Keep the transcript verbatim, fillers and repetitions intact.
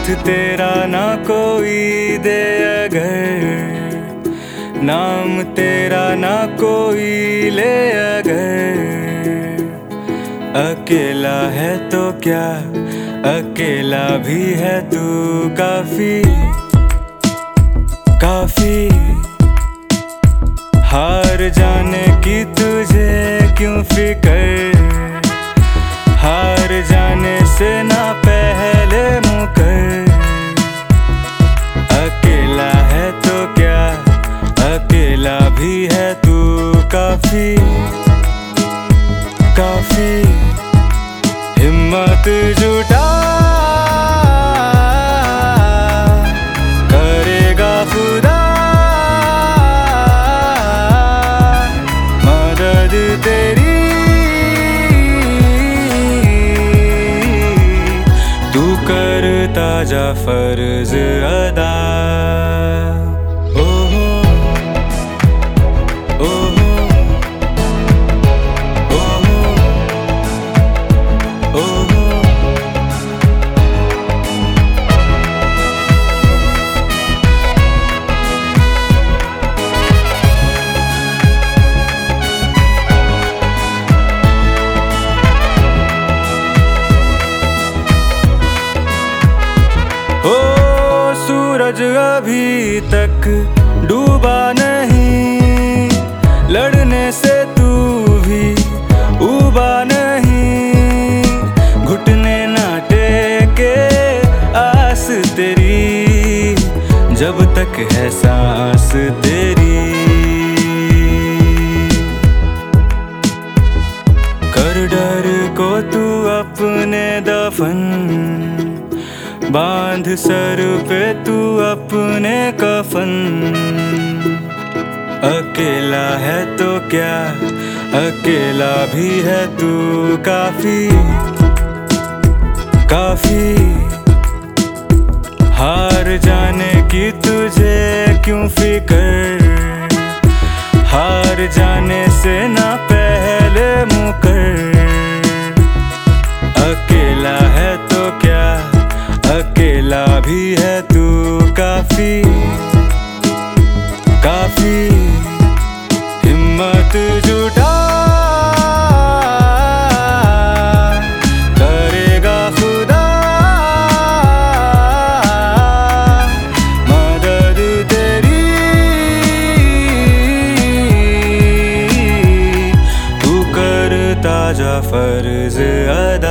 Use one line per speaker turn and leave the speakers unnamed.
साथ तेरा ना कोई दे अगर, नाम तेरा ना कोई ले अगर, अकेला है तो क्या, अकेला भी है तू काफी काफी। हार जाने की तुझे क्यों फिकर, हार जाने से ना पहले मुकर, अकेला है तो क्या, अकेला भी है तू काफी काफी। हिम्मत जुटा करेगा खुदा मदद तेरी, तू करता जा फर्ज अदा। ओ सूरज अभी तक डूबा नहीं, लड़ने से तू भी उबा नहीं, घुटने ना टेके आस तेरी, जब तक है सांस तेरी। कर डर को तू अपने दफन, बांध सर पे तू अपने कफन, अकेला है तो क्या, अकेला भी है तू काफी काफी। हार जाने की तुझे क्यों फिकर, हार जाने से ना पहले मुकर, अकेला है तो क्या, अकेला भी है तू काफी काफी। हिम्मत जुटा करेगा खुदा मदद तेरी, तू करता जा फर्ज अदा।